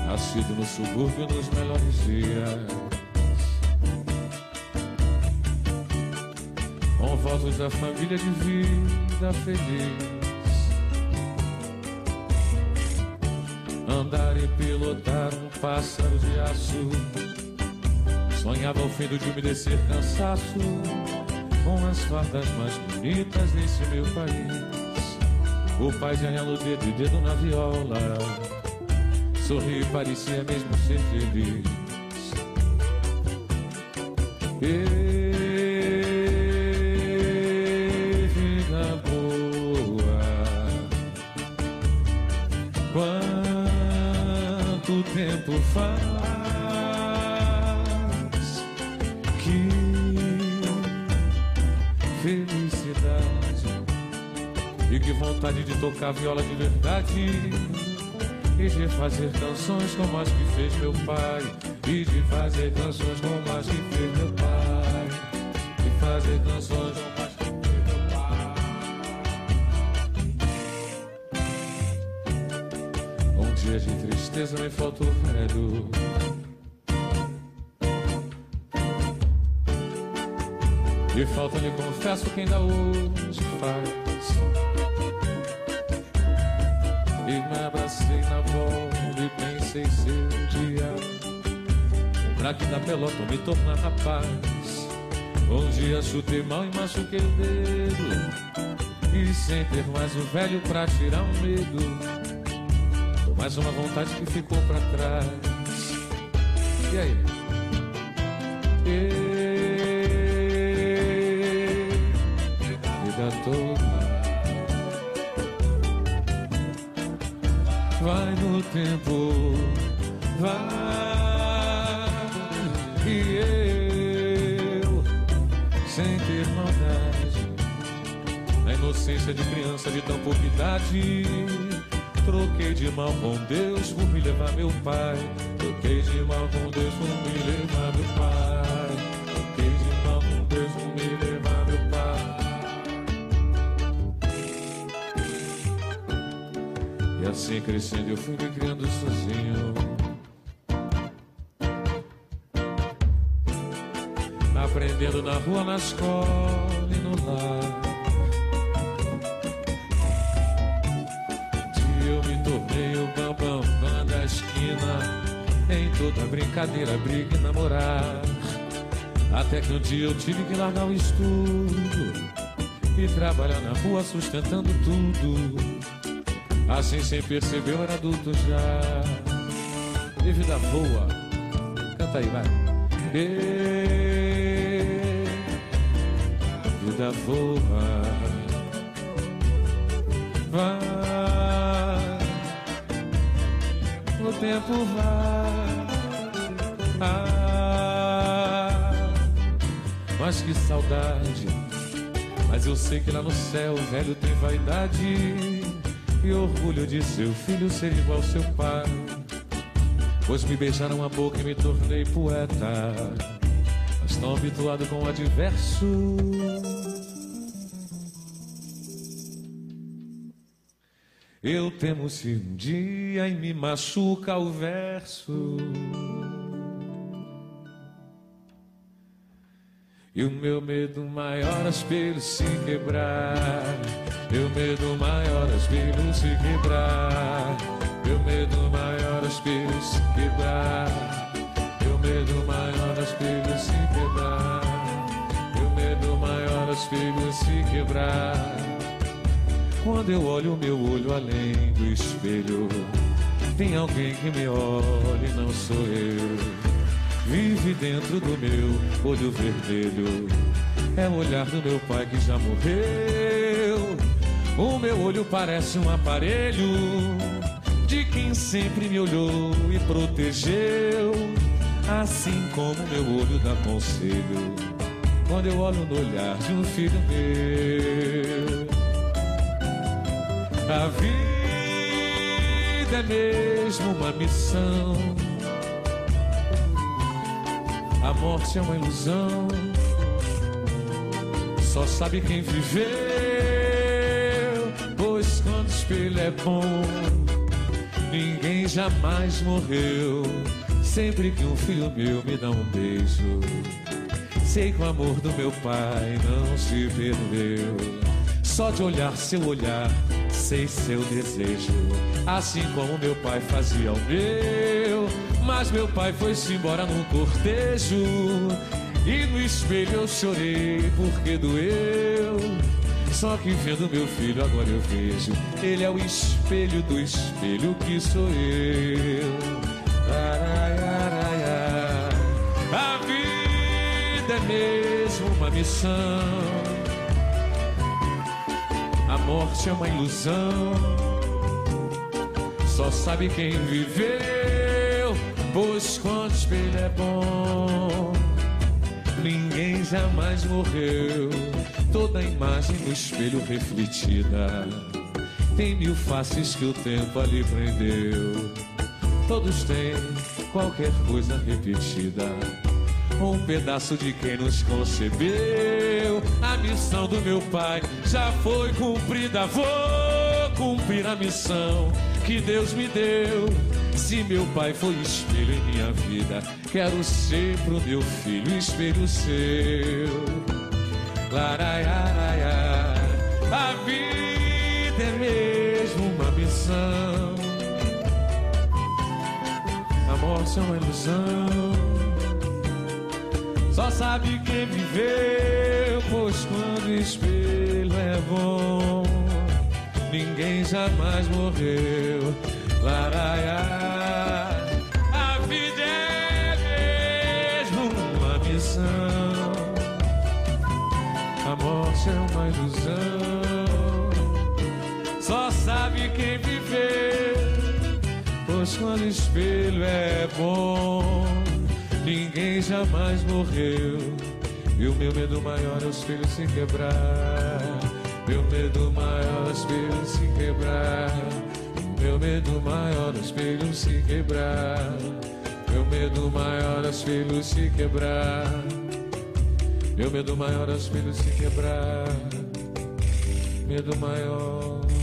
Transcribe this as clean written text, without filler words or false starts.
nascido no subúrbio nos melhores dias, com votos da família de vida feliz. Andar e pilotar um pássaro de aço, sonhava ao fim do dia umedecer cansaço, com as fardas mais bonitas desse meu país. O pai ganhando dedo e dedo na viola, sorriu e parecia mesmo ser feliz. Vida boa, quanto tempo faz que felicidade e que vontade de tocar viola de verdade e de fazer canções como as que fez meu pai, e de fazer canções como as que fez meu pai, e fazer canções como as que fez meu pai. Um dia de tristeza me faltou velho, e falta lhe confesso que ainda hoje faz. E me abracei na bola e pensei se um dia um craque da pelota me tornar rapaz. Um dia chutei mal e machuquei o dedo, e sem ter mais o velho pra tirar um medo, mais uma vontade que ficou pra trás. E aí? Vida toda vai no tempo, vai, e eu, sem ter maldade, na inocência de criança de tão pouca idade, troquei de mal com Deus por me levar meu pai. Troquei de mal com Deus por me levar meu pai. Troquei de mal com Deus por me levar meu pai. E assim crescendo eu fui me criando sozinho, aprendendo na rua, na escola e no lar. Eu me tornei o bambam da esquina, em toda brincadeira, briga e namorar. Até que um dia eu tive que largar o estudo e trabalhar na rua sustentando tudo. Assim sem perceber eu era adulto já. E vida boa, canta aí, vai. Vida boa, vai, o tempo vai, mas que saudade. Mas eu sei que lá no céu o velho tem vaidade e orgulho de seu filho ser igual ao seu pai. Pois me beijaram a boca e me tornei poeta, mas tão habituado com o adverso. Eu temo se um dia e me machuca o verso, e o meu medo maior é espelho se quebrar. Meu medo maior é espelho se quebrar. Meu medo maior é espelho se quebrar. Meu medo maior é espelho se quebrar. Meu medo maior é espelho se quebrar. Quando eu olho o meu olho além do espelho, tem alguém que me olha e não sou eu. Vive dentro do meu olho vermelho, é o olhar do meu pai que já morreu. O meu olho parece um aparelho de quem sempre me olhou e protegeu, assim como meu olho dá conselho quando eu olho no olhar de um filho meu. A vida é mesmo uma missão, a morte é uma ilusão, só sabe quem viveu. Pois quando o espelho é bom, ninguém jamais morreu. Sempre que um filho meu me dá um beijo, sei que o amor do meu pai não se perdeu. Só de olhar seu olhar, sei seu desejo, assim como meu pai fazia o meu. Mas meu pai foi-se embora num cortejo, e no espelho eu chorei porque doeu. Só que vendo meu filho agora eu vejo, ele é o espelho do espelho que sou eu. A vida é mesmo uma missão, a morte é uma ilusão. Só sabe quem viveu, pois quando o espelho é bom, ninguém jamais morreu. Toda a imagem no espelho refletida tem mil faces que o tempo ali prendeu. Todos têm qualquer coisa repetida, um pedaço de quem nos concebeu. A missão do meu pai já foi cumprida, vou cumprir a missão que Deus me deu. Se meu pai foi espelho em minha vida, quero ser pro meu filho espelho seu. Laraiaraia, a vida é mesmo uma missão, a morte é uma ilusão. Só sabe quem viveu, pois quando o espelho é bom, ninguém jamais morreu. Laraiá, a vida é mesmo uma missão, a morte é uma ilusão. Só sabe quem viver, pois quando o espelho é bom, ninguém jamais morreu. E o meu medo maior é o espelho se quebrar. Meu medo maior é o espelho se quebrar. Meu medo maior é o espelho se quebrar. Meu medo maior é o espelho se quebrar. Meu medo maior é o espelho se quebrar. Medo maior.